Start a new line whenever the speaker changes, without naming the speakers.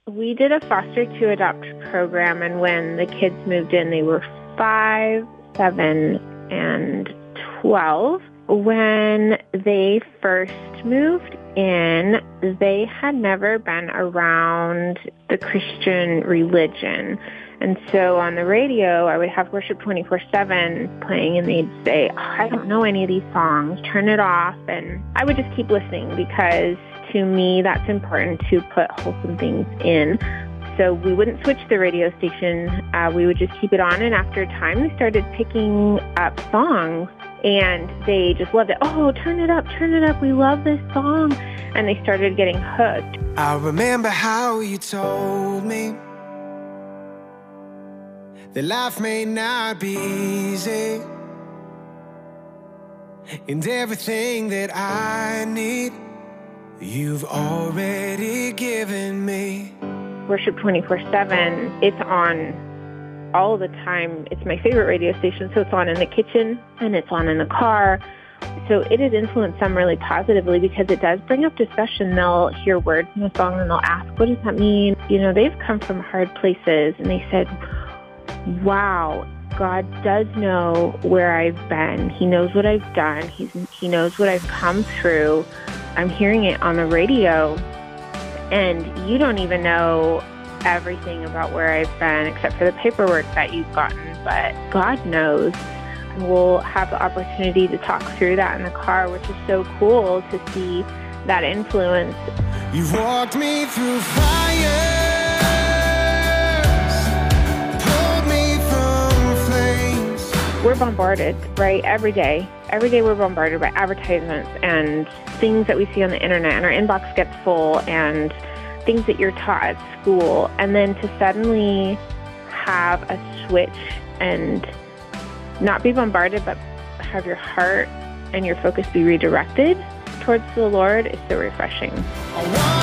We did a foster to adopt program, and when the kids moved in, they were 5, 7, and 12. When they first moved in, they had never been around the Christian religion. And so on the radio, I would have Worship 24/7 playing, and they'd say, I don't know any of these songs, turn it off. And I would just keep listening because to me, that's important to put wholesome things in. So we wouldn't switch the radio station. We would just keep it on. And after a time, they started picking up songs, and they just loved it. Oh, turn it up. We love this song. And they started getting hooked.
I remember how you told me that life may not be easy, and everything that I need, you've already given me.
Worship 24/7, it's on all the time. It's my favorite radio station, so it's on in the kitchen and it's on in the car. So it has influenced some really positively because it does bring up discussion. They'll hear words in the song and they'll ask, what does that mean? You know, they've come from hard places, and they said, wow, God does know where I've been. He knows what I've done. He knows what I've come through. I'm hearing it on the radio, and you don't even know everything about where I've been except for the paperwork that you've gotten, but God knows. And we'll have the opportunity to talk through that in the car, which is so cool to see that influence.
You've walked me through fire.
We're bombarded, right, every day. Every day we're bombarded by advertisements and things that we see on the internet, and our inbox gets full, and things that you're taught at school. And then to suddenly have a switch and not be bombarded, but have your heart and your focus be redirected towards the Lord is so refreshing.